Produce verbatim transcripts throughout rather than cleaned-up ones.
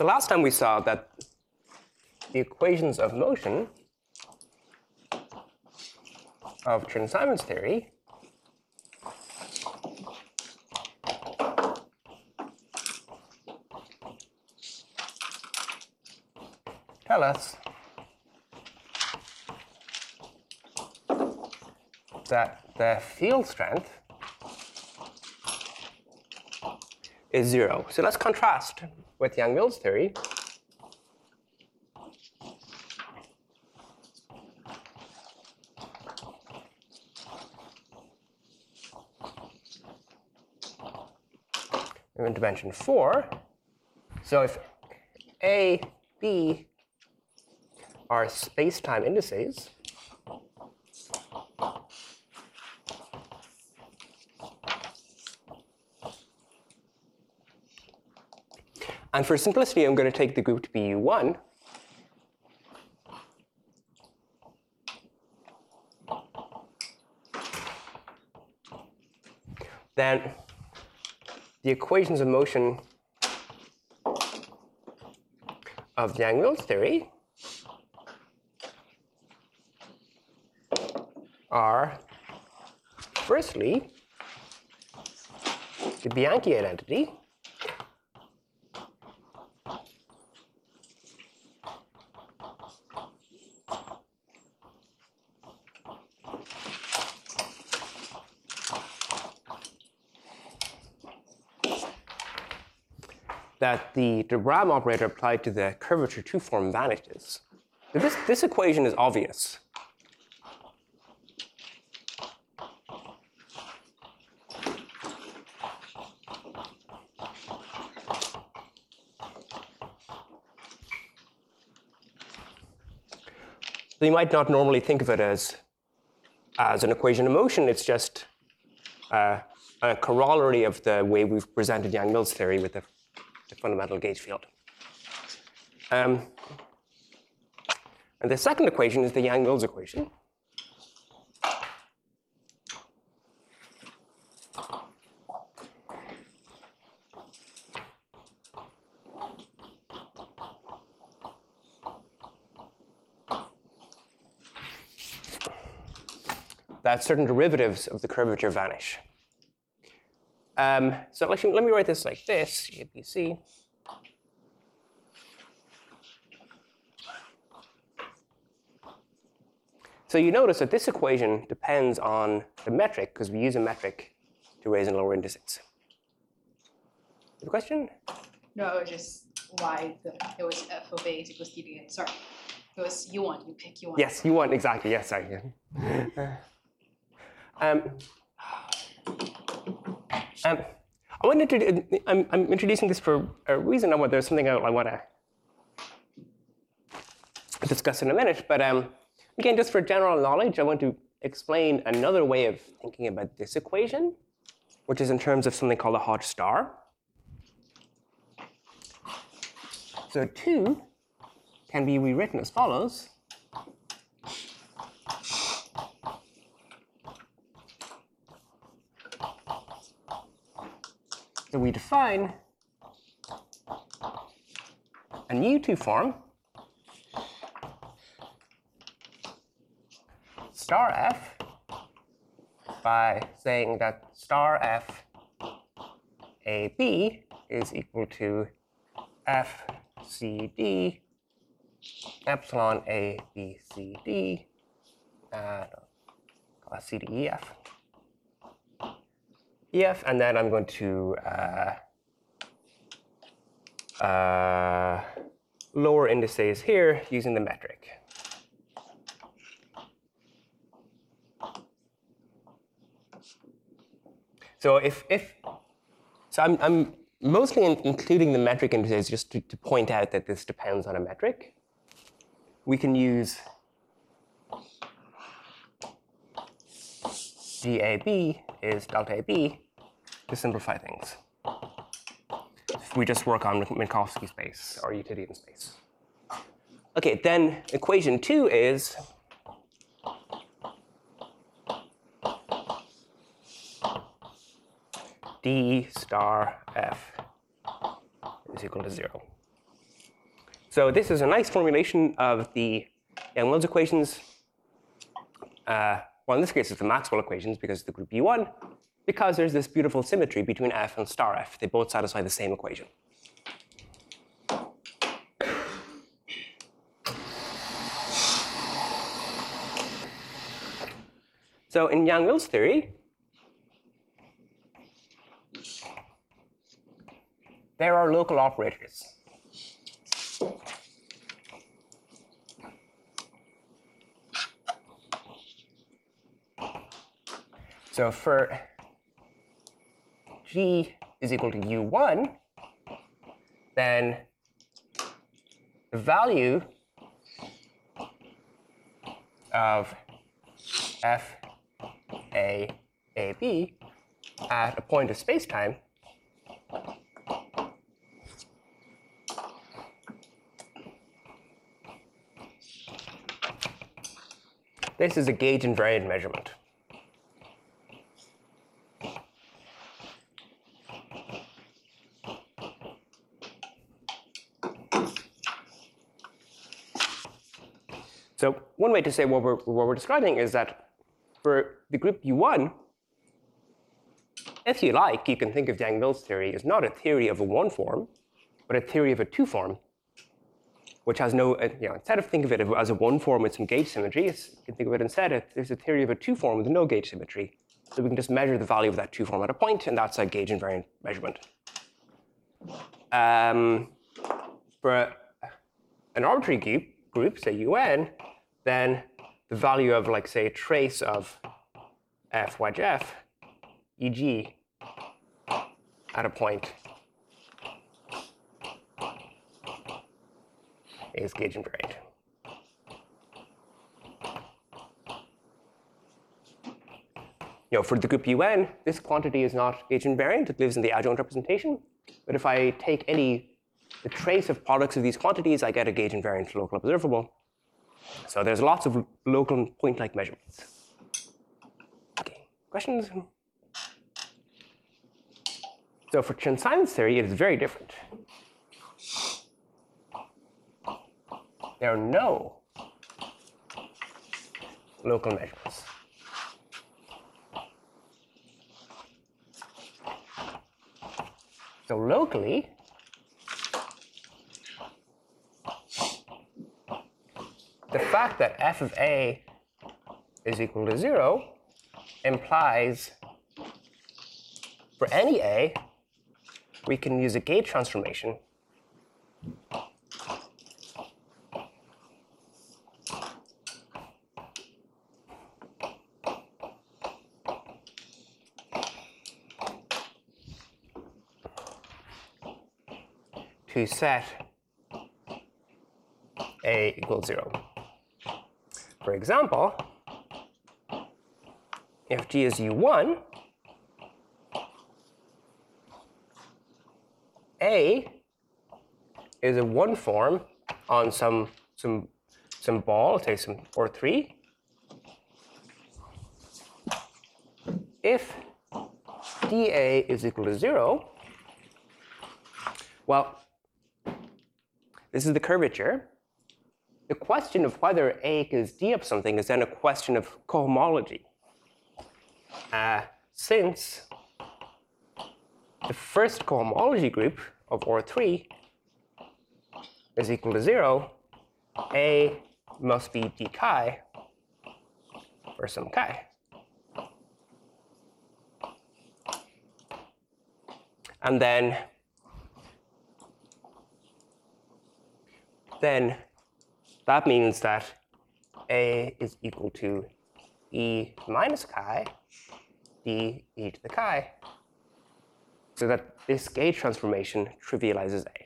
So last time we saw that the equations of motion of Chern-Simons theory tell us that the field strength is zero. So let's contrast with Yang-Mills theory. In dimension four. So if A, B are space-time indices, and for simplicity, I'm going to take the group to be U one. Then the equations of motion of Yang-Mills theory are, firstly, the Bianchi identity, that the de Broglie operator applied to the curvature two form vanishes. So this, this equation is obvious. So you might not normally think of it as, as an equation of motion. It's just uh, a corollary of the way we've presented Yang-Mills theory with the the fundamental gauge field. Um, and the second equation is the Yang-Mills equation. That certain derivatives of the curvature vanish. Um, so actually, let me write this like this, A B C. So you notice that this equation depends on the metric, because we use a metric to raise and lower indices. The question? No, it was just why the, it was f of a is equals d beta. Sorry. It was U one, you pick U one. Yes, U one, exactly. Yes, sorry. um, Um, I wanted to, I'm, I'm introducing this for a reason. I there's something I, I want to discuss in a minute. But um, again, just for general knowledge, I want to explain another way of thinking about this equation, which is in terms of something called a Hodge star. So two can be rewritten as follows. So we define a new two form star f by saying that star f A B is equal to f C D epsilon A B C D uh, C D E F. E F, and then I'm going to uh, uh, lower indices here using the metric. So if, if so I'm, I'm mostly in, including the metric indices just to, to point out that this depends on a metric. We can use G A B is delta A B to simplify things. If we just work on Minkowski space or Euclidean space. Okay, then equation two is D star F is equal to zero. So this is a nice formulation of the Young-Mills equations. Uh, well, in this case, it's the Maxwell equations because it's the group U one, because there's this beautiful symmetry between F and star F. They both satisfy the same equation. So in Yang-Mills theory, there are local operators. So for G is equal to U one, then the value of F A A B at a point of space-time this is a gauge invariant measurement. So one way to say what we're, what we're describing is that for the group U one, if you like, you can think of Yang-Mills theory as not a theory of a one form, but a theory of a two form, which has no, you know, instead of think of it as a one form with some gauge symmetry, it's, you can think of it instead as there's a theory of a two form with no gauge symmetry. So we can just measure the value of that two form at a point, and that's a gauge invariant measurement. Um, for a, an arbitrary group, group, say U N, then the value of, like, say, a trace of f wedge f, for example, at a point is gauge invariant. You know, for the group U N, this quantity is not gauge invariant. It lives in the adjoint representation. But if I take any the trace of products of these quantities, I get a gauge invariant local observable. So there's lots of local point-like measurements. Okay, questions? So for Chern-Simons theory, it is very different. There are no local measurements. So locally, the fact that f of a is equal to zero implies for any a, we can use a gauge transformation to set a equals zero. For example, if G is U one, A is a one form on some some some ball, say some or three. If D A is equal to zero, well, this is the curvature. The question of whether A is D of something is then a question of cohomology. Uh, since the first cohomology group of O R three is equal to zero, A must be D chi for some chi. And then, then that means that A is equal to E minus chi, D e to the chi, so that this gauge transformation trivializes A.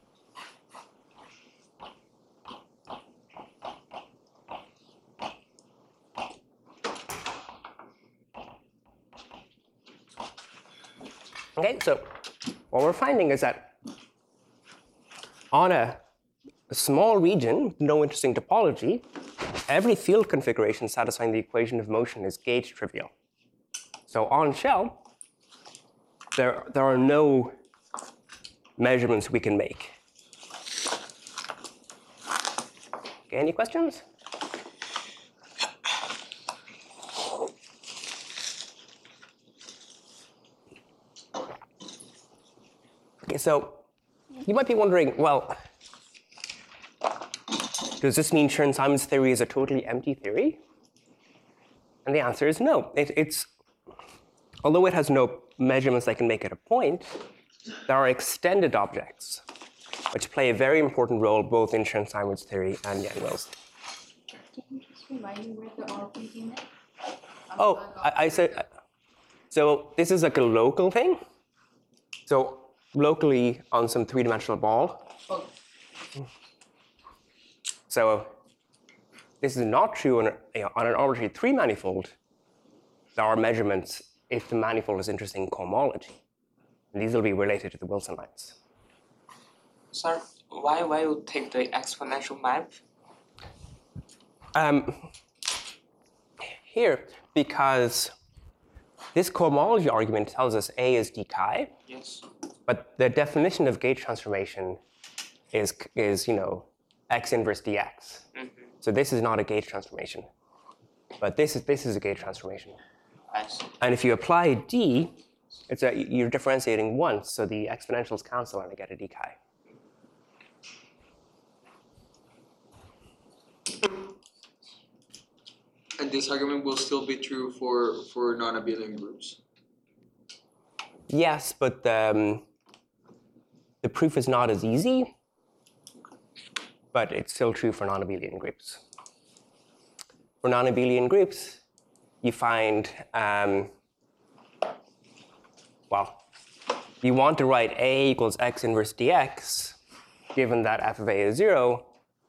Okay, so what we're finding is that on a, a small region with no interesting topology, every field configuration satisfying the equation of motion is gauge trivial. So on shell, there, there are no measurements we can make. Okay, any questions? Okay, so you might be wondering, well, does this mean Chern-Simons theory is a totally empty theory? And the answer is no. It, it's, although it has no measurements that can make it a point, there are extended objects which play a very important role both in Chern-Simons theory and Yang-Mills. Can you just remind me where the R P in it? Oh, I, I said, so this is like a local thing. So locally on some three-dimensional ball. Oh. So this is not true on, a, you know, on an arbitrary three manifold. There are measurements if the manifold is interested in cohomology. And these will be related to the Wilson lines. Sir, why why you take the exponential map? Um, here, because this cohomology argument tells us A is d chi. Yes. But the definition of gauge transformation is, is you know, x inverse dx. Mm-hmm. So this is not a gauge transformation. But this is, this is a gauge transformation. I see. And if you apply d, it's a, you're differentiating once, so the exponentials cancel and I get a d chi. And this argument will still be true for, for non-abelian groups? Yes, but the, um, the proof is not as easy, but it's still true for non-abelian groups. For non-abelian groups, you find, um, well, you want to write A equals x inverse dx, given that f of A is zero.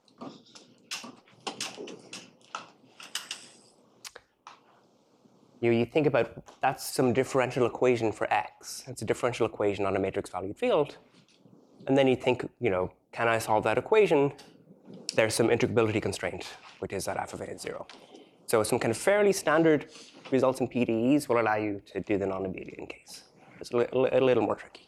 You, you think about, that's some differential equation for x. It's a differential equation on a matrix-valued field. And then you think, you know, can I solve that equation? There's some integrability constraint, which is that f of A is zero. So some kind of fairly standard results in P D Es will allow you to do the non-abelian case. It's a, li a little more tricky.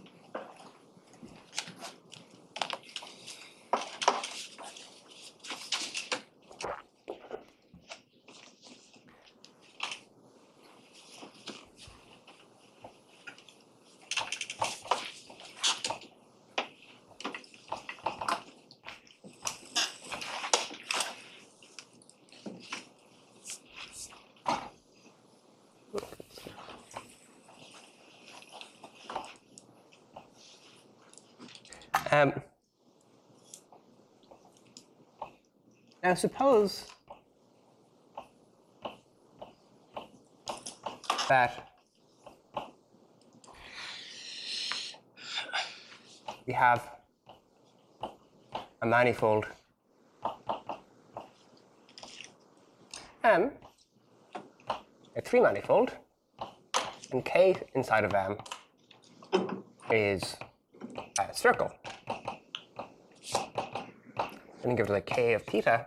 Um, now suppose that we have a manifold M, a three manifold, and K inside of M is a circle. Then give it like K of theta.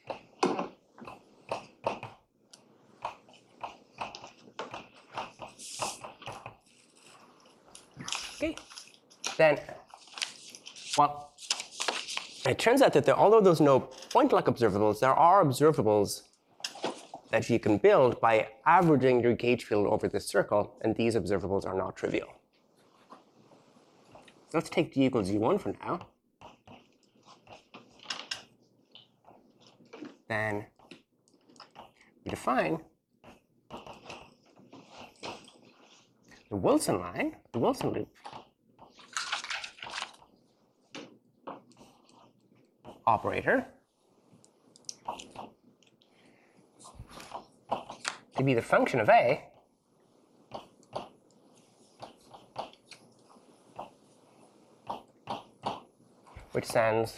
Okay. Then, well, it turns out that there, although there's no point-like observables, there are observables that you can build by averaging your gauge field over this circle, and these observables are not trivial. So let's take d equals u one for now. Then we define the Wilson line, the Wilson loop, operator to be the function of A which sends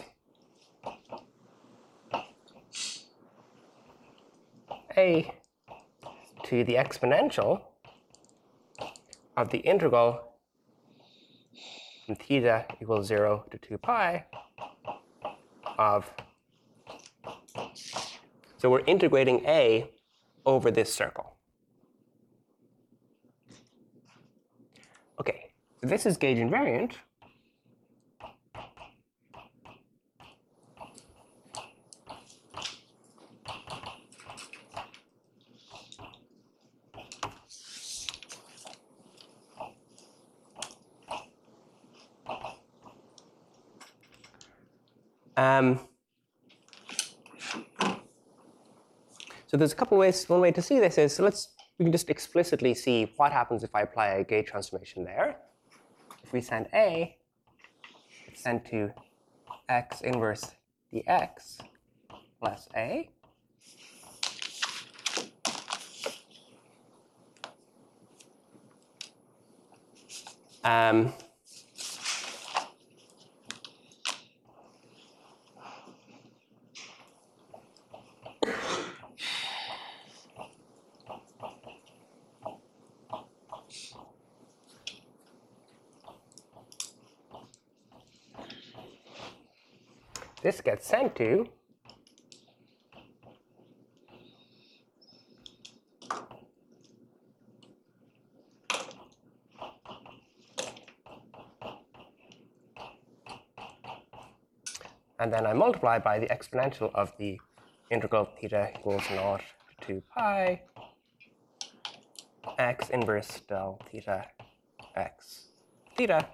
A to the exponential of the integral from theta equals zero to two pi of, so we're integrating A over this circle. Okay, so this is gauge invariant. Um, so there's a couple ways. One way to see this is, so let's, we can just explicitly see what happens if I apply a gauge transformation there. If we send A, it's sent to x inverse dx plus A. Um, this gets sent to and then I multiply by the exponential of the integral theta equals naught to two pi x inverse del theta x theta.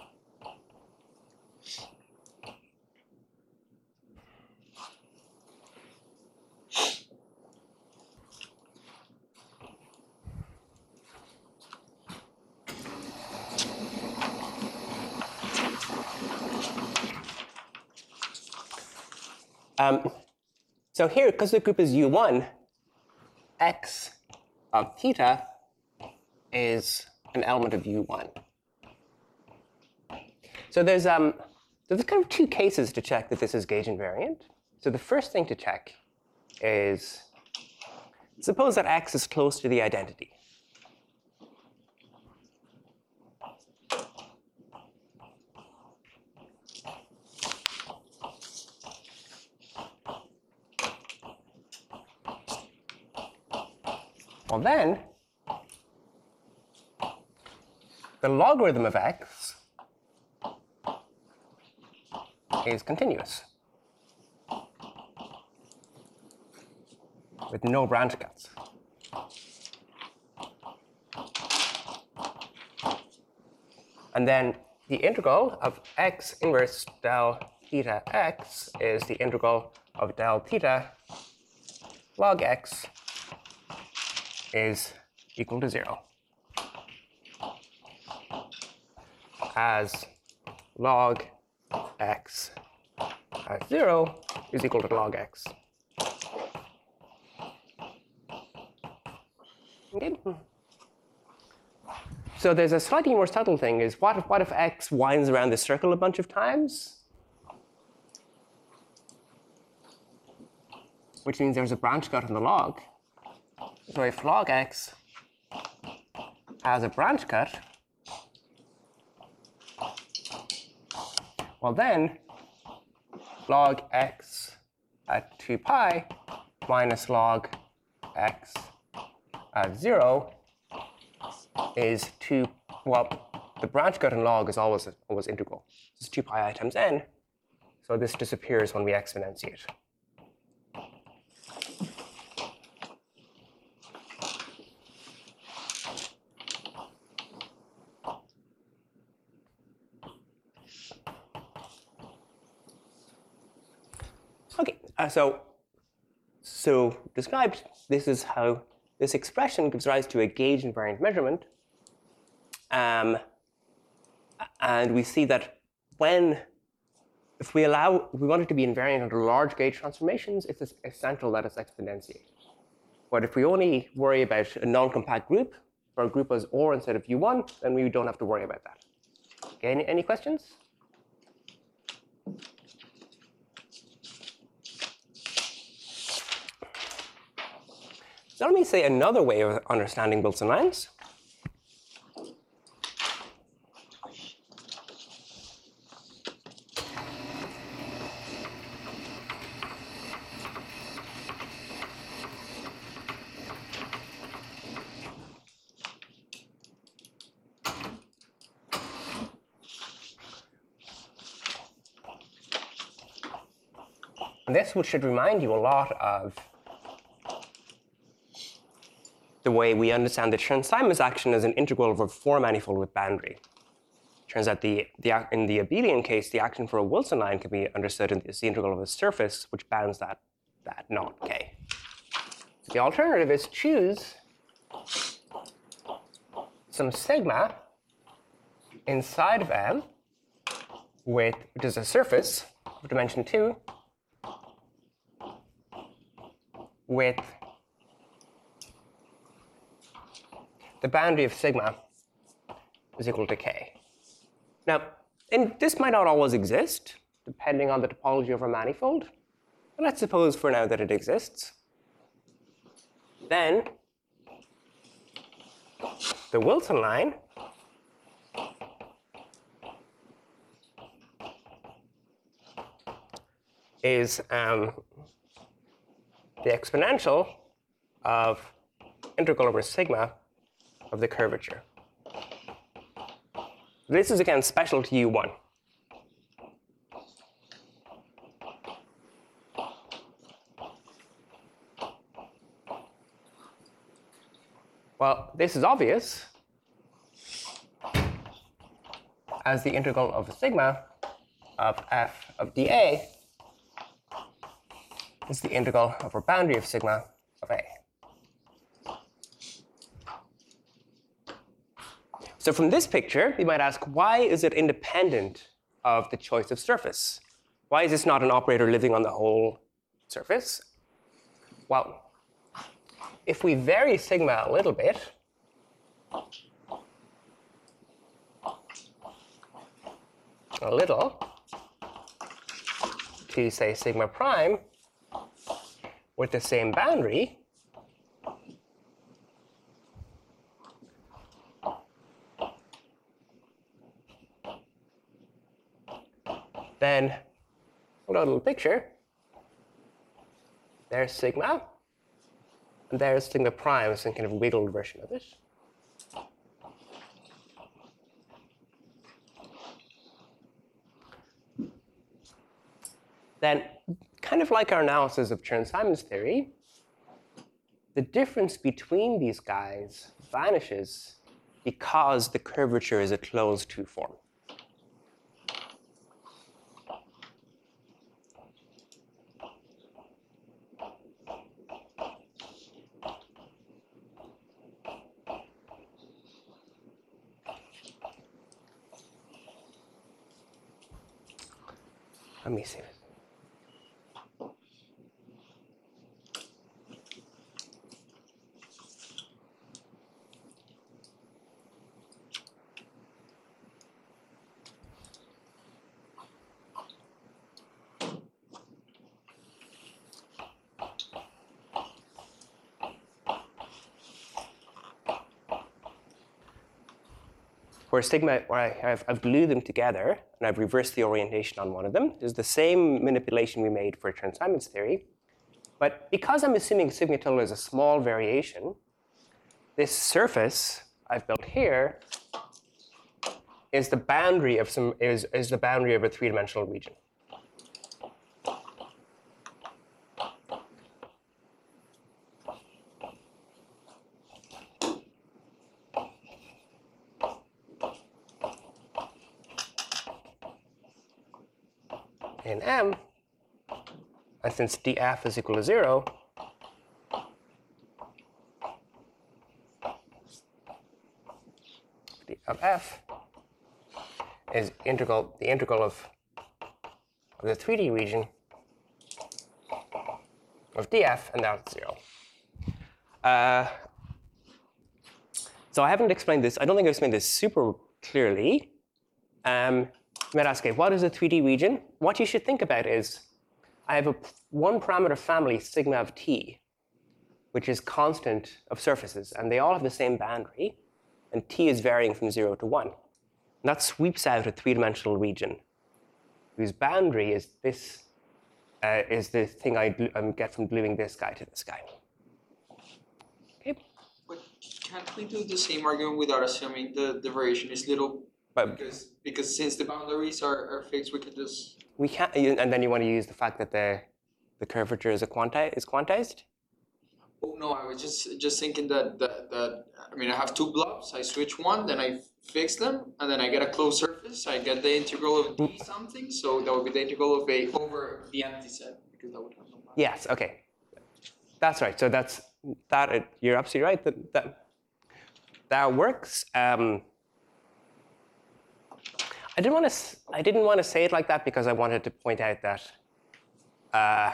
Um, so here, because the group is U one, x of theta is an element of U one. So there's, um, there's kind of two cases to check that this is gauge invariant. So the first thing to check is, suppose that x is close to the identity. Well, then, the logarithm of x is continuous with no branch cuts. And then the integral of x inverse del theta x is the integral of del theta log x is equal to zero, as log x at zero is equal to log x. Okay. So there's a slightly more subtle thing is, what if, what if x winds around the circle a bunch of times? Which means there's a branch cut in the log. So if log x has a branch cut, well then, log x at two pi minus log x at zero is two, well, the branch cut in log is always, always integral. This is two pi I times n, so this disappears when we exponentiate. Okay, uh, so, so described, this is how this expression gives rise to a gauge invariant measurement. Um, and we see that when, if we allow, if we want it to be invariant under large gauge transformations, it's essential that it's exponentiated. But if we only worry about a non-compact group, for a group as O R instead of U one, then we don't have to worry about that. Okay, any, any questions? So let me say another way of understanding Wilson lines. And this should remind you a lot of the way we understand the Chern-Simons action as an integral of a four manifold with boundary. turns out the, the ac- in the abelian case, the action for a Wilson line can be understood as the integral of a surface which bounds that, that knot K. The alternative is choose some sigma inside of M, with, which is a surface of dimension two, with the boundary of sigma is equal to K. Now, and this might not always exist, depending on the topology of a manifold, but let's suppose for now that it exists. Then the Wilson line is um, the exponential of integral over sigma of the curvature. This is again special to U one. Well, this is obvious, as the integral of sigma of f of dA is the integral over boundary of sigma of A. So from this picture, you might ask, why is it independent of the choice of surface? Why is this not an operator living on the whole surface? Well, if we vary sigma a little bit, a little, to say sigma prime with the same boundary, then hold out a little picture. There's sigma, and there's sigma prime, some kind of wiggled version of it. Then, kind of like our analysis of Chern-Simons theory, the difference between these guys vanishes because the curvature is a closed two form. Let me see this. Where sigma, where I have, I've glued them together, and I've reversed the orientation on one of them. This is the same manipulation we made for Chern-Simons theory. But because I'm assuming sigma tilde is a small variation, this surface I've built here is the boundary of some is, is the boundary of a three-dimensional region. In M, and since df is equal to zero, d of f is integral the integral of, of the three D region of df, and that's zero. Uh, so I haven't explained this. I don't think I've explained this super clearly. Um, You might ask, okay, what is a three D region? What you should think about is, I have a one parameter family, sigma of t, which is constant of surfaces, and they all have the same boundary, and t is varying from zero to one. And that sweeps out a three-dimensional region, whose boundary is this, uh, is the thing I um, get from gluing this guy to this guy. Okay. But can't we do the same argument without assuming the, the variation is little? But Because because since the boundaries are, are fixed, we can just. we can't, and then you want to use the fact that the the curvature is a quanti is quantized. Oh no, I was just just thinking that that, that I mean I have two blobs. I switch one, then I fix them, and then I get a closed surface. surface, I get the integral of d something, so that would be the integral of A over the empty set, because that would have no mass. Yes, okay. That's right. So that's that. It, you're absolutely right. That that, that works. Um, I didn't want to. I didn't want to say it like that because I wanted to point out that. Uh,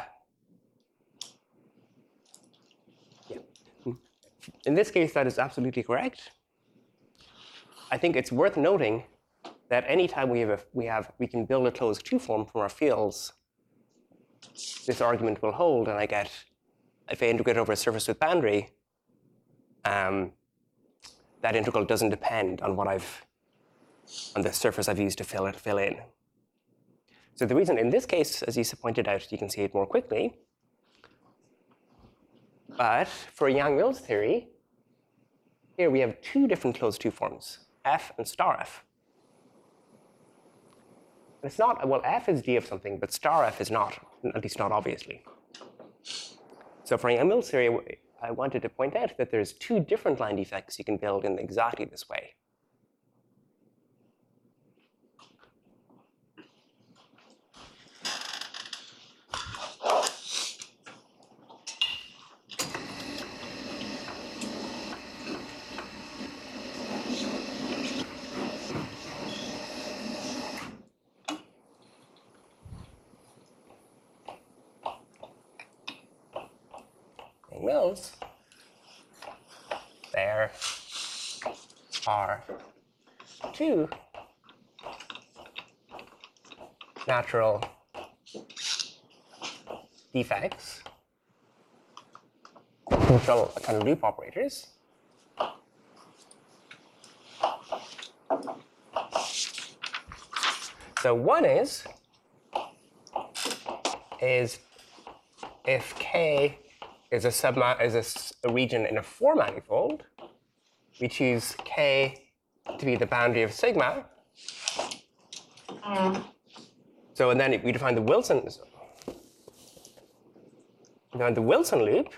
yeah. In this case, that is absolutely correct. I think it's worth noting that anytime we have a, we have we can build a closed Q form from our fields, this argument will hold, and I get. If I integrate over a surface with boundary, um, that integral doesn't depend on what I've, on the surface I've used to fill it, fill in. So the reason in this case, as Isa pointed out, you can see it more quickly. But for Yang-Mills theory, here we have two different closed Q forms, F and star F. And it's not, well, F is D of something, but star F is not, at least not obviously. So for Yang-Mills theory, I wanted to point out that there's two different line defects you can build in exactly this way. Mills, there are two natural defects, neutral kind of loop operators. So one is is if K is a subma is a, a region in a four manifold, we choose K to be the boundary of sigma. Mm. So and then we define the Wilson define the Wilson loop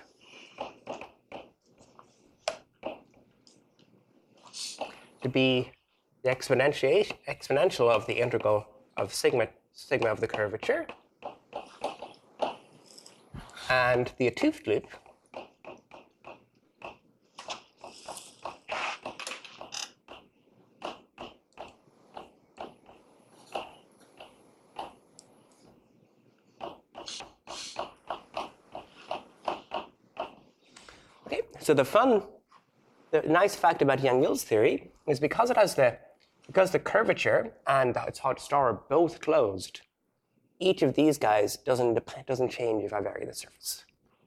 to be the exponentiation exponential of the integral of sigma sigma of the curvature. And the 't Hooft loop okay, so the fun, the nice fact about Yang-Mills theory is because it has the because the curvature and its hot star are both closed. Each of these guys doesn't, doesn't change if I vary the surface.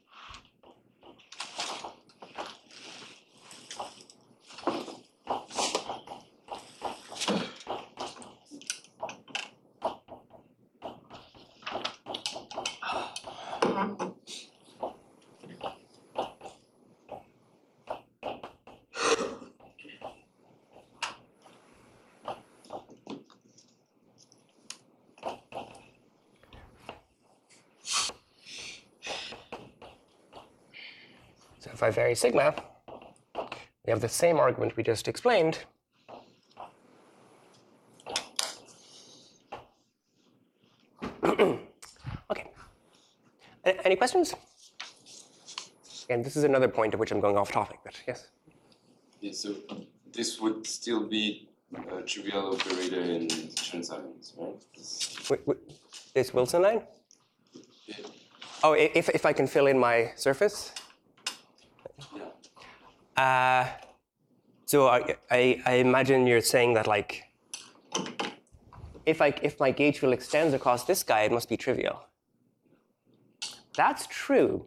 So if I vary sigma, we have the same argument we just explained. Okay. A- any questions? Again, this is another point at which I'm going off topic, but yes? Yeah, so this would still be a trivial operator in Chern-Simons, right? This, Wait, wait, this Wilson line? yeah. Oh, i- if, if I can fill in my surface? Uh, so I, I, I imagine you're saying that like, if I if my gauge field extends across this guy, it must be trivial. That's true.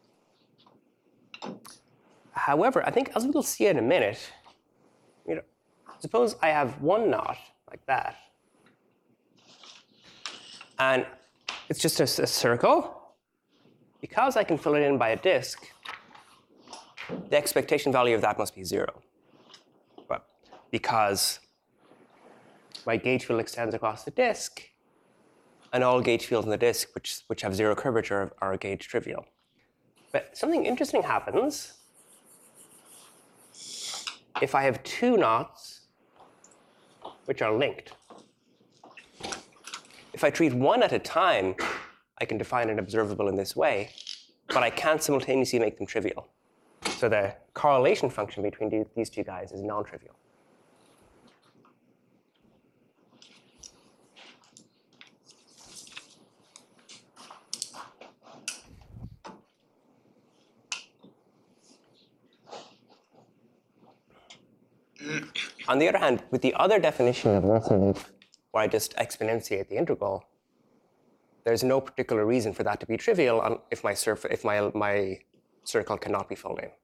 However, I think as we'll see in a minute, you know, suppose I have one knot like that, and it's just a, a circle. Because I can fill it in by a disk, the expectation value of that must be zero. But because my gauge field extends across the disk, and all gauge fields in the disk which, which have zero curvature are gauge trivial. But something interesting happens if I have two knots which are linked. if I treat one at a time, I can define an observable in this way, but I can't simultaneously make them trivial. So the correlation function between these two guys is non-trivial. On the other hand, with the other definition of Wilson loop, where I just exponentiate the integral, there's no particular reason for that to be trivial if my, surf if my, my circle cannot be filled in.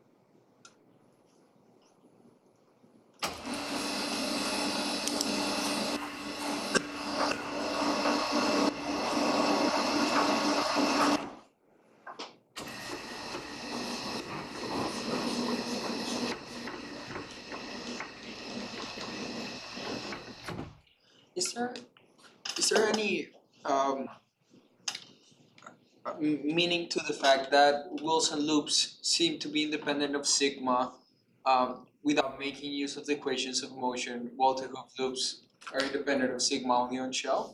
Is there, is there any um, meaning to the fact that Wilson loops seem to be independent of sigma um, without making use of the equations of motion, while the Hooft loops are independent of sigma only on shell?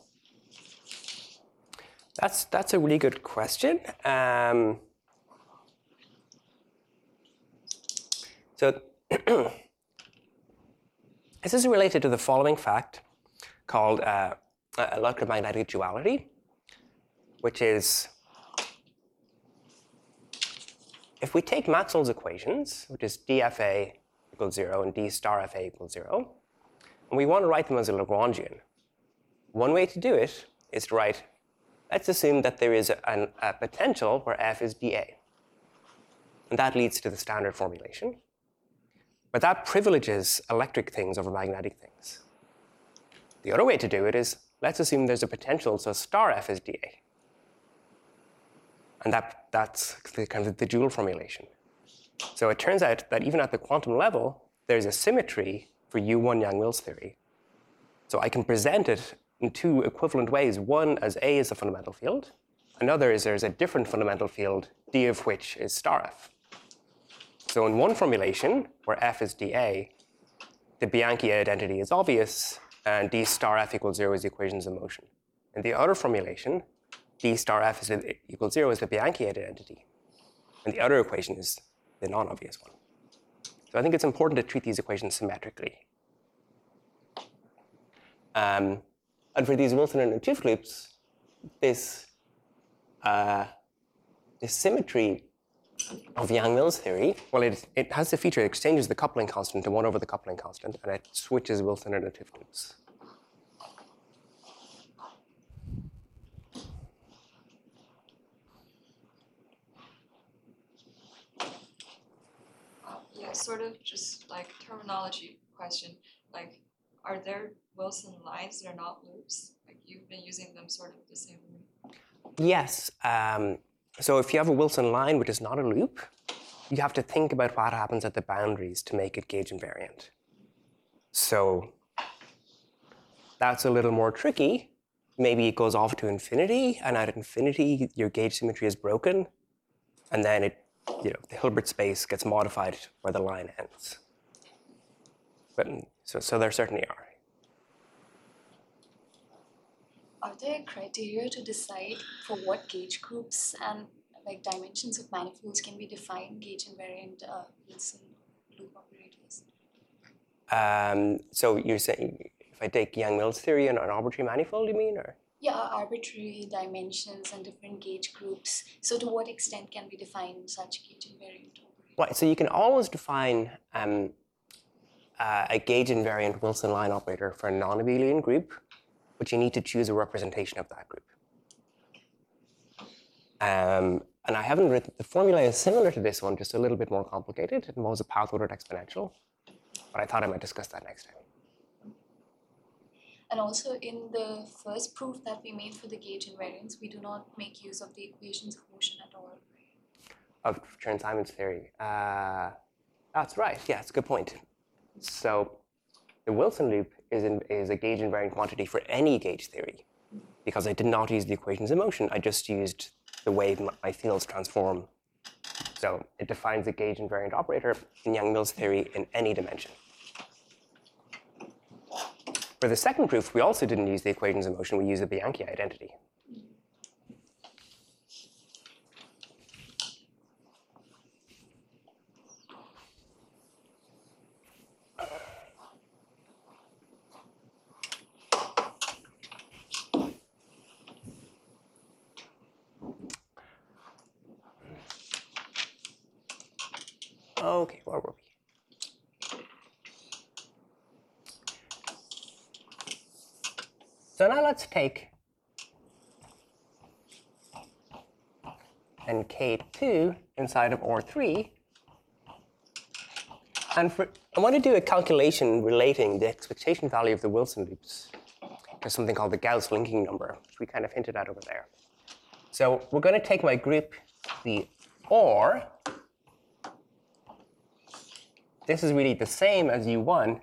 That's, that's a really good question. Um, so this is related to the following fact called uh, electromagnetic duality, which is if we take Maxwell's equations, which is d F A equals zero and d star F A equals zero, and we want to write them as a Lagrangian, one way to do it is to write, let's assume that there is a, an, a potential where F is dA. And that leads to the standard formulation. But that privileges electric things over magnetic things. The other way to do it is, let's assume there's a potential, so star F is dA. And that, that's the, kind of the dual formulation. So it turns out that even at the quantum level, there's a symmetry for U one Yang-Mills theory. So I can present it in two equivalent ways. One as A is a fundamental field. Another is there's a different fundamental field, D of which is star F. So in one formulation, where F is dA, the Bianchi identity is obvious, and d star F equals zero is the equations of motion. In the other formulation, d star F is equals zero is the Bianchi identity. And the other equation is the non-obvious one. So I think it's important to treat these equations symmetrically. Um, and for these Wilson and 't Hooft loops, this, uh, this symmetry of Yang-Mills theory, well, it, it has the feature, it exchanges the coupling constant to one over the coupling constant, and it switches Wilson and 't Hooft loops. Yeah, sort of just like terminology question. Like, are there Wilson lines that are not loops? Like, you've been using them sort of the same way. Yes. Um, so if you have a Wilson line which is not a loop, you have to think about what happens at the boundaries to make it gauge invariant. So that's a little more tricky. Maybe it goes off to infinity, and at infinity, your gauge symmetry is broken, and then it, you know, the Hilbert space gets modified where the line ends. But so, so there certainly are. Are there criteria to decide for what gauge groups and like dimensions of manifolds can be defined gauge invariant uh, Wilson loop operators? Um, so you're saying if I take Yang-Mills theory and an arbitrary manifold, you mean, or? Yeah, arbitrary dimensions and different gauge groups. So to what extent can we define such gauge invariant operators? Right. So you can always define um, uh, a gauge invariant Wilson line operator for a non-abelian group, but you need to choose a representation of that group. Um, and I haven't written, the formula is similar to this one, just a little bit more complicated. It involves a path-ordered exponential, but I thought I might discuss that next time. And also in the first proof that we made for the gauge invariance, we do not make use of the equations of motion at all. Of Chern-Simons theory. Uh, that's right. Yeah, it's a good point. So the Wilson loop is, in, is a gauge invariant quantity for any gauge theory, because I did not use the equations of motion. I just used the way my fields transform. So it defines a gauge invariant operator in Yang-Mills theory in any dimension. For the second proof, we also didn't use the equations of motion, we used the Bianchi identity. Okay, where were we? So now let's take and K two inside of O R three. And for, I want to do a calculation relating the expectation value of the Wilson loops to something called the Gauss linking number, which we kind of hinted at over there. So we're going to take my group, the OR. This is really the same as U one,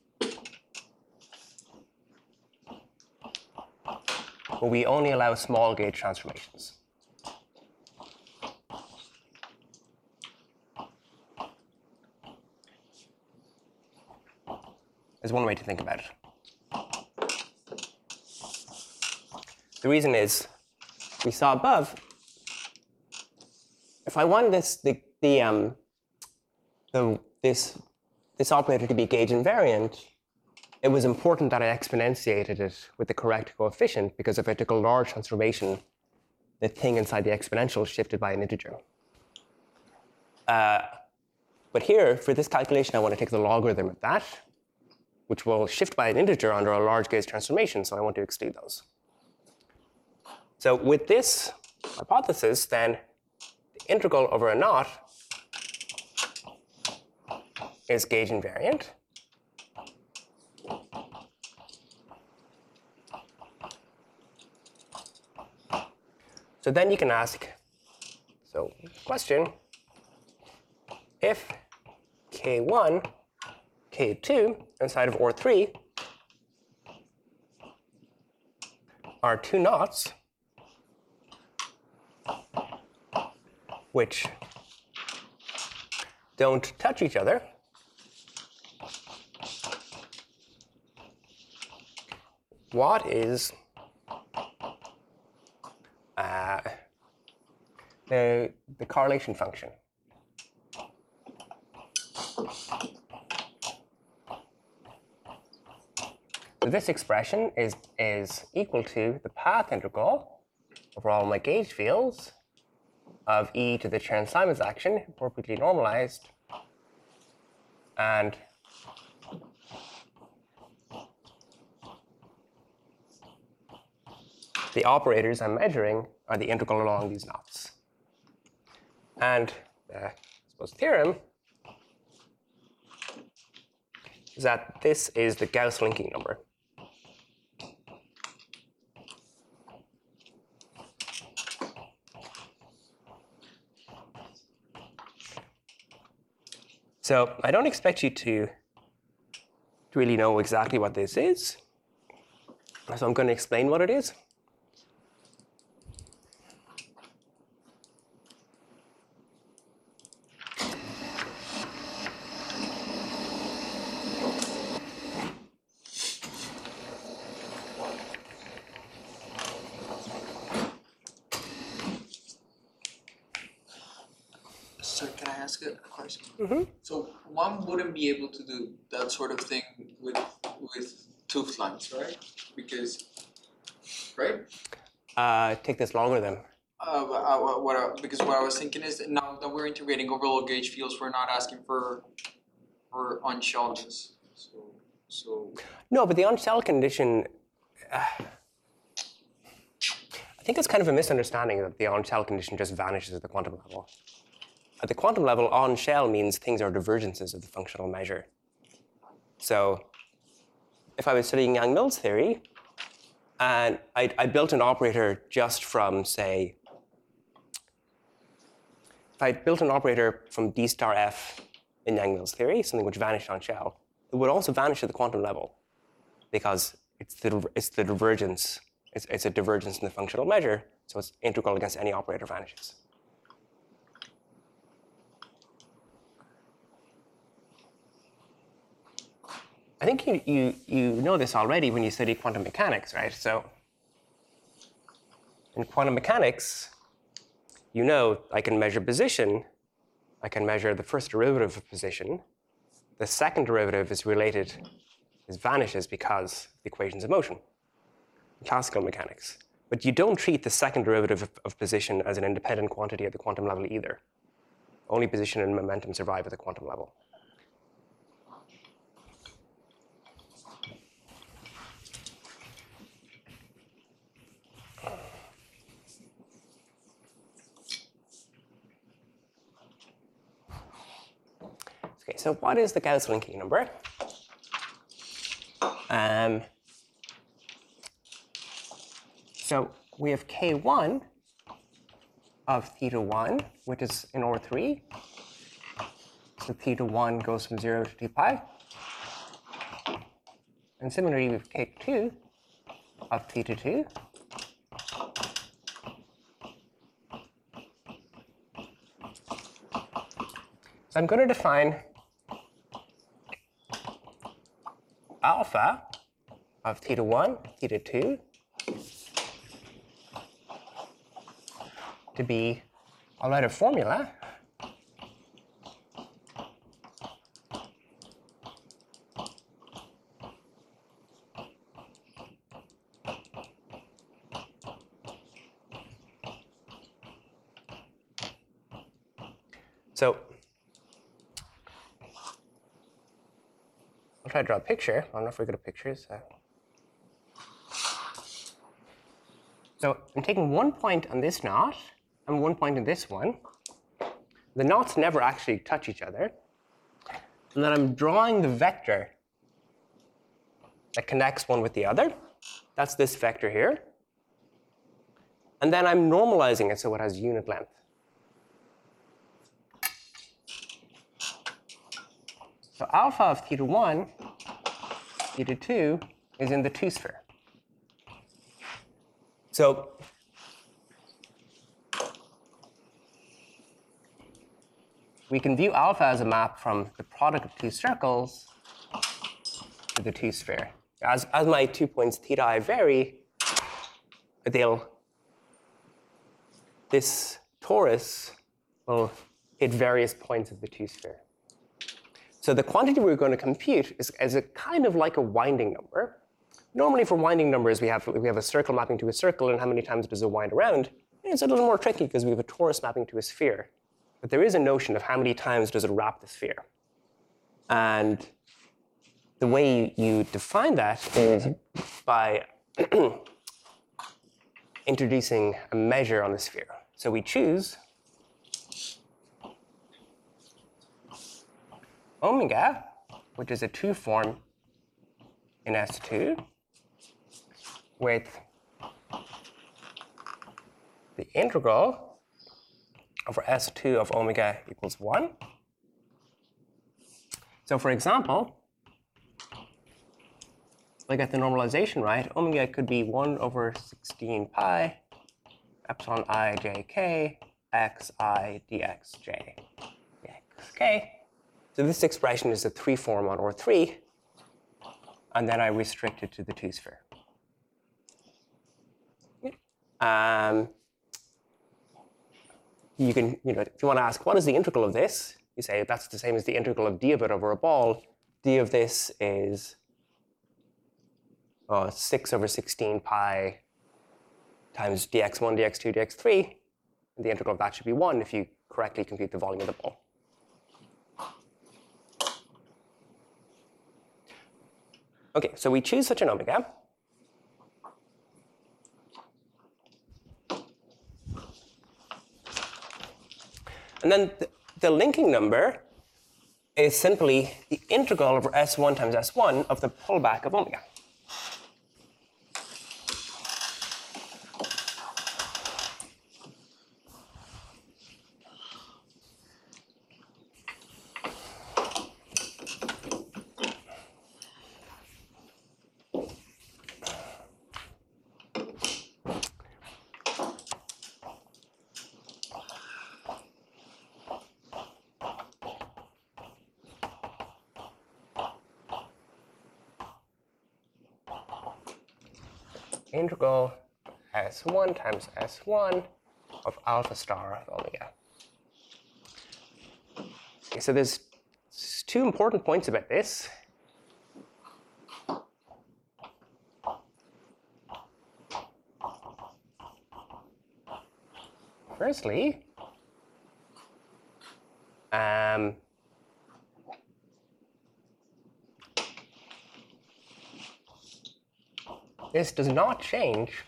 but we only allow small gauge transformations. There's one way to think about it. The reason is, we saw above, if I want this, the, the, um, the, this, this operator to be gauge invariant, it was important that I exponentiated it with the correct coefficient, because if I took a large transformation, the thing inside the exponential shifted by an integer. Uh, but here, for this calculation, I want to take the logarithm of that, which will shift by an integer under a large gauge transformation, so I want to exclude those. So with this hypothesis, then the integral over a naught is gauge invariant. So then you can ask, so question, if K one, K two inside of O R three are two knots, which don't touch each other, what is uh, the, the correlation function? So this expression is, is equal to the path integral over all my gauge fields of e to the Chern-Simons action, appropriately normalized, and the operators I'm measuring are the integral along these knots. And the I suppose, theorem is that this is the Gauss linking number. So I don't expect you to, to really know exactly what this is. So I'm going to explain what it is. So can I ask a question? Mm-hmm. So one wouldn't be able to do that sort of thing with with tooth lines, right? Because, right? Uh, take this logarithm. Uh, but, uh, what, what I, because what I was thinking is that now that we're integrating overall gauge fields, we're not asking for for unshelledness. So so. No, but the on-shell condition, uh, I think it's kind of a misunderstanding that the on-shell condition just vanishes at the quantum level. At the quantum level, on-shell means things are divergences of the functional measure. So if I was studying Yang-Mills theory, and I, I built an operator just from, say, if I built an operator from D star F in Yang-Mills theory, something which vanished on shell, it would also vanish at the quantum level, because it's the, it's the divergence, it's, it's a divergence in the functional measure, so its integral against any operator vanishes. I think you, you, you know this already when you study quantum mechanics, right? So in quantum mechanics, you know I can measure position. I can measure the first derivative of position. The second derivative is related, is vanishes because of the equations of motion in classical mechanics. But you don't treat the second derivative of, of position as an independent quantity at the quantum level either. Only position and momentum survive at the quantum level. Okay, so what is the Gauss linking number? Um, so we have K one of theta one, which is in O R three. So theta one goes from zero to two pi. And similarly, we have K two of theta two. So I'm going to define alpha of theta one, theta two to be, I'll write a formula so I'll try to draw a picture. I don't know if we're good at pictures. So. so I'm taking one point on this knot and one point on this one. The knots never actually touch each other. And then I'm drawing the vector that connects one with the other. That's this vector here. And then I'm normalizing it so it has unit length. So alpha of theta one, theta two is in the two sphere. So we can view alpha as a map from the product of two circles to the two sphere. As, as my two points theta I vary, they'll, this torus will hit various points of the two sphere. So the quantity we're going to compute is, is a kind of like a winding number. Normally for winding numbers, we have, we have a circle mapping to a circle, and how many times does it wind around? It's a little more tricky because we have a torus mapping to a sphere. But there is a notion of how many times does it wrap the sphere. And the way you define that is by introducing a measure on the sphere. So we choose omega, which is a two form in S two, with the integral over S two of omega equals one. So for example, if I get the normalization right, omega could be one over sixteen pi epsilon I j k xi dx j dx k. So this expression is a three form on O R three, and then I restrict it to the two sphere. Um, you can, you know, if you want to ask what is the integral of this, you say that's the same as the integral of d of it over a ball. D of this is uh, six over sixteen pi times dx one, dx two, dx three. And the integral of that should be one if you correctly compute the volume of the ball. Okay, so we choose such an omega. And then the, the linking number is simply the integral over S one times S one of the pullback of omega. integral S one times S one of alpha star of omega. Okay, so there's two important points about this. Firstly, um, this does not change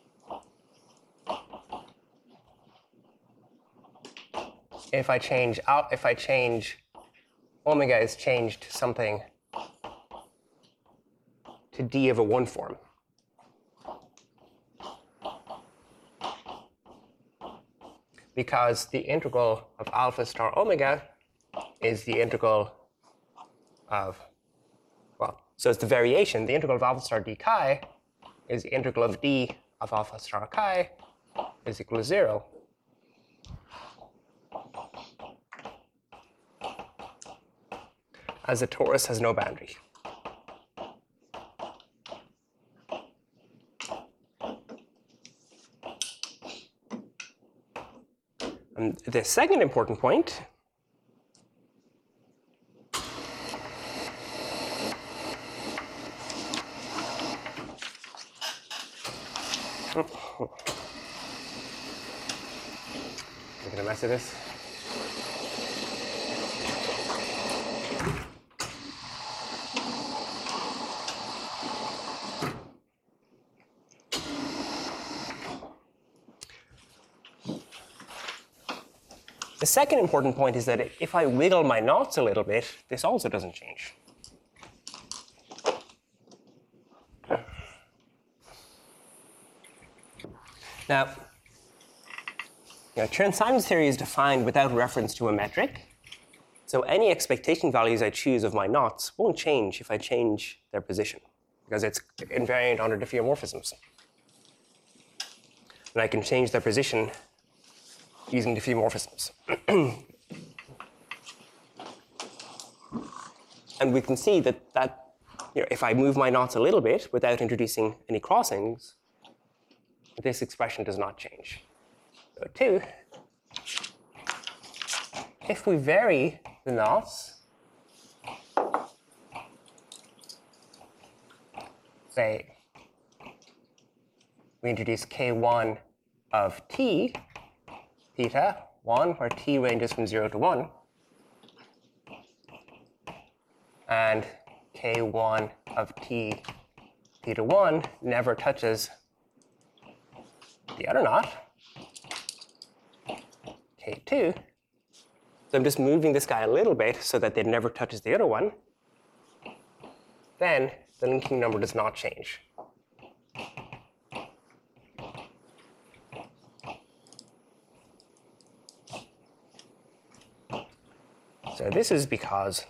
if I change out, if I change omega is changed to something to d of a one form. Because the integral of alpha star omega is the integral of, well, so it's the variation. The integral of alpha star d chi is the integral of d of alpha star chi is equal to zero. As the torus has no boundary. And the second important point oh. Look at a mess of this. The second important point is that if I wiggle my knots a little bit, this also doesn't change. Now, you know, Chern-Simons theory is defined without reference to a metric. So any expectation values I choose of my knots won't change if I change their position, because it's invariant under diffeomorphisms. And I can change their position using diffeomorphisms. And we can see that, that you know, if I move my knots a little bit without introducing any crossings, this expression does not change. So two, if we vary the knots, say we introduce k one of t, theta one, where t ranges from zero to one, and k one of t theta one never touches the other knot, k two. So I'm just moving this guy a little bit so that it never touches the other one. Then the linking number does not change. So this is because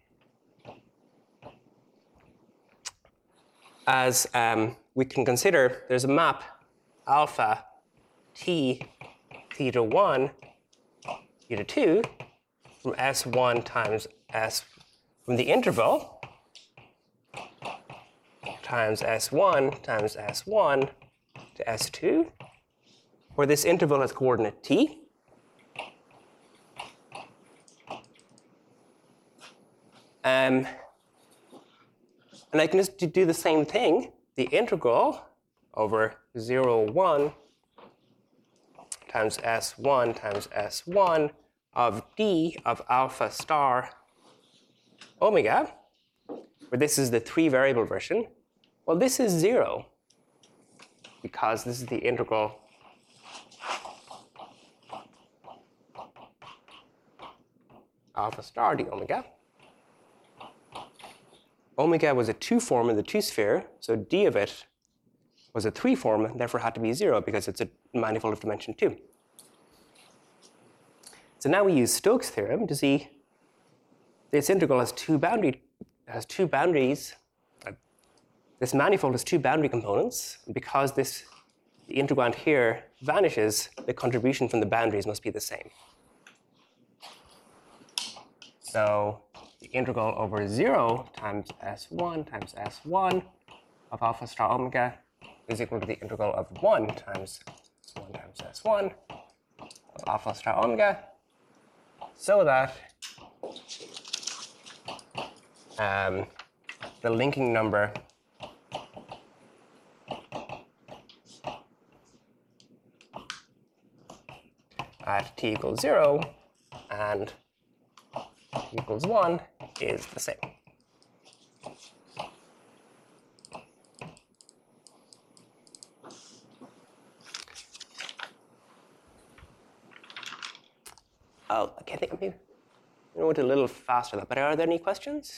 as um, we can consider, there's a map alpha t theta one theta two from S one times S from the interval times S one times S one to S two, where this interval has coordinate t. Um, and I can just do the same thing, the integral over zero, one times S one times S one of d of alpha star omega, where this is the three variable version. Well, this is zero because this is the integral alpha star d omega. Omega was a two form in the two sphere, so d of it was a three form, and therefore had to be zero because it's a manifold of dimension two. So now we use Stokes' theorem to see this integral has two boundary has two boundaries. Uh, this manifold has two boundary components. And because this the integrand here vanishes, the contribution from the boundaries must be the same. So the integral over zero times S one times S one of alpha star omega is equal to the integral of one times one times S one of alpha star omega, so that um, the linking number at t equals zero and t equals one is the same. Oh, okay, I think maybe I went a little faster, but are there any questions?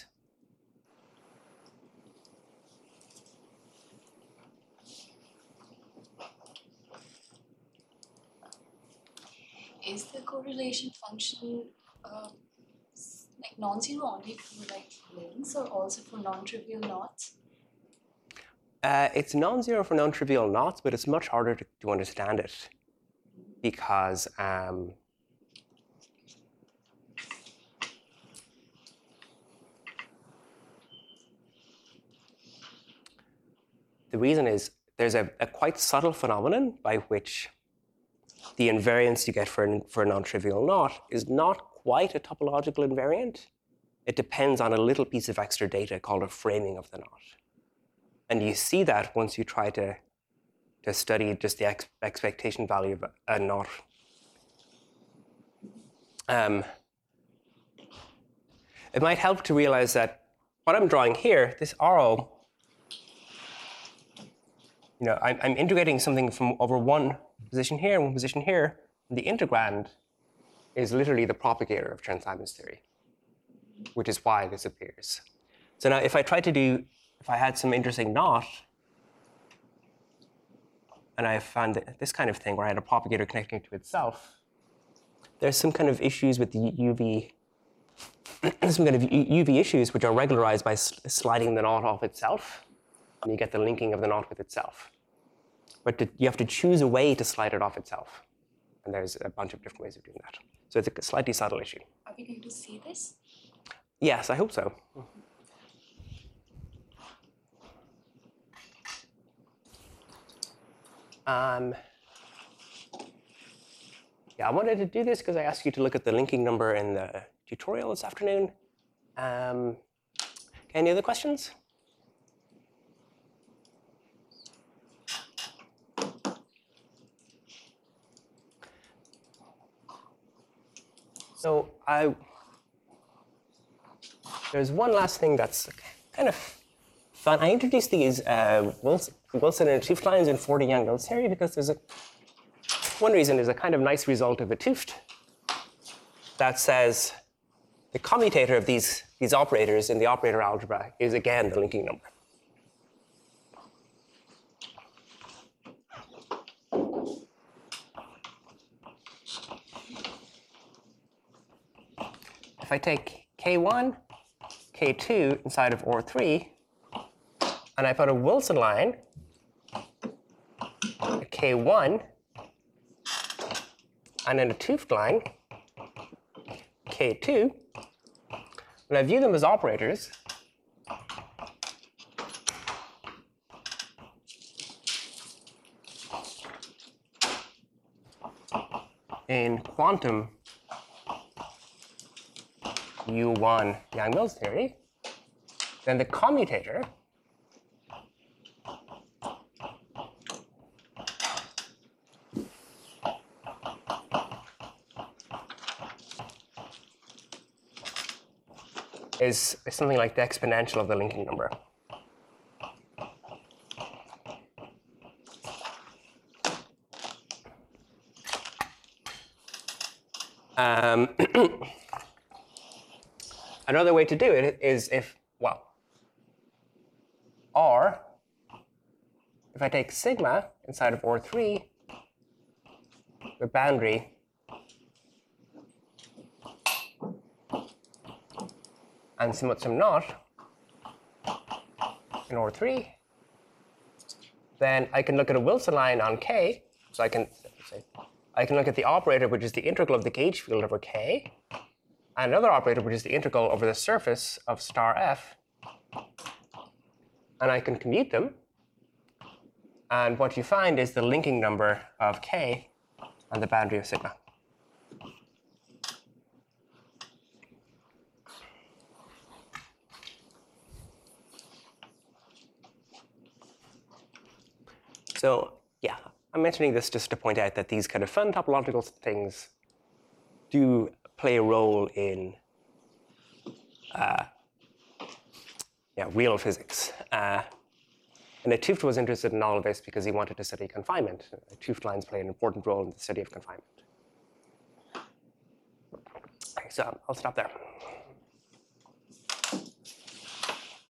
Is the correlation function uh, s- like non-zero only for like links or also for non-trivial knots? Uh, it's non-zero for non-trivial knots, but it's much harder to, to understand it because um, the reason is there's a, a quite subtle phenomenon by which the invariance you get for, an, for a non-trivial knot is not quite a topological invariant. It depends on a little piece of extra data called a framing of the knot. And you see that once you try to, to study just the ex expectation value of a, a knot. Um, it might help to realize that what I'm drawing here, this R O, you know, I'm, I'm integrating something from over one position here and one position here. And the integrand is literally the propagator of Chern-Simons theory, which is why this appears. So now if I try to do, if I had some interesting knot, and I found this kind of thing where I had a propagator connecting to itself, there's some kind of issues with the U V, some kind of U V issues which are regularized by sliding the knot off itself, and you get the linking of the knot with itself. But to, you have to choose a way to slide it off itself. And there's a bunch of different ways of doing that. So it's a slightly subtle issue. Are we going to see this? Yes, I hope so. Um, yeah, I wanted to do this because I asked you to look at the linking number in the tutorial this afternoon. Um, any other questions? So I, there's one last thing that's kind of fun. I introduced these uh, Wilson, Wilson and 't Hooft lines in Ford and Young-Mills theory because there's a, one reason is a kind of nice result of a 't Hooft that says the commutator of these, these operators in the operator algebra is again the linking number. If I take K one, K two inside of O R three, and I put a Wilson line, a K one, and then a 't Hooft line, K two, and I view them as operators, in quantum U one Yang-Mills theory, then the commutator is, is something like the exponential of the linking number. Um, Another way to do it is if, well, R, if I take sigma inside of O R three, the boundary and some, some knot in O R three, then I can look at a Wilson line on K. So I can say, I can look at the operator, which is the integral of the gauge field over K, and another operator, which is the integral over the surface of star F, and I can commute them. And what you find is the linking number of k on the boundary of sigma. So yeah, I'm mentioning this just to point out that these kind of fun topological things do play a role in uh, yeah, real physics. Uh, and 't Hooft was interested in all of this because he wanted to study confinement. 't Hooft lines play an important role in the study of confinement. Okay, so I'll stop there.